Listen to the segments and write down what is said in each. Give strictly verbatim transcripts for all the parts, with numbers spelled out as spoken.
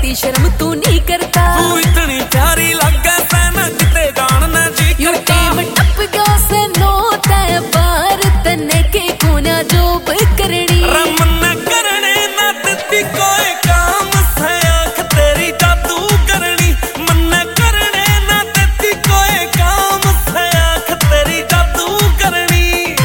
तेरी शर्म तू नहीं करता। तू इतनी प्यारी लगे सैना किते जानना जी यो टेम टप गया से नो तय बार तने के कोना जोब करनी। रमन करने ना देती कोई काम से आँख तेरी जादू करनी। मन करने ना देती कोई काम से आँख तेरी जादू करनी।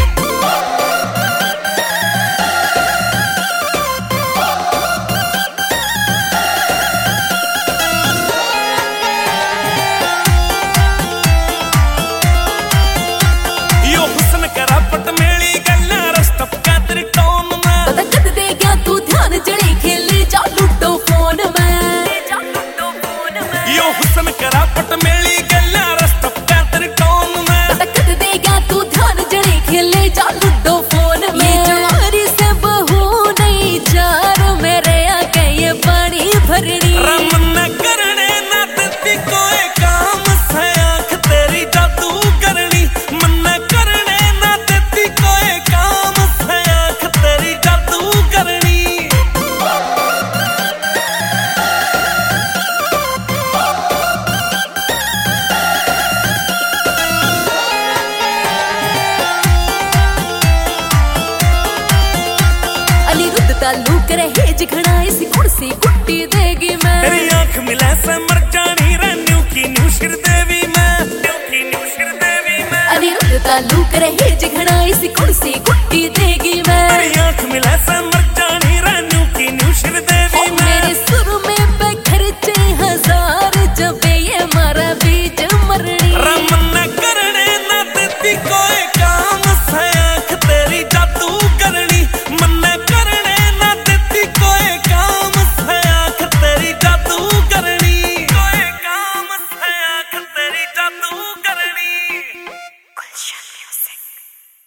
यो हुस्न करा पट मेली गल्ला रस्तप का तेरी टोन में। पता कद दे गया तू ध्यान जड़े खेले जा लूडो फोन में। यो हुस्न करा पट मेली गल्ला रस्तप का तेरी टोन में। पता कद दे गया तू ध्यान जड़े खेले जा लूडो फोन में। ये जवारी से बहू नहीं जार मेरे आके ये पानी भरनी। रमन करने ना देती कोई काम से आँख तेरी जादू करनी। मन करने ना देती कोई काम से आँख तेरी जादू करनी। अनिरुद्ध तालू करे हेज घना इसी कुर्सी कुट्टी देगी मैं। तेरी आँख मिले से मर जानी रे न्यू की न्यू श्रीदेवी मैं। न्यू की न्यू श्रीदेवी मैं। अनिरुद्ध तालू करे हेज घना इसी कुर्सी कुट्टी देगी मैं। तेरी आँख मिले से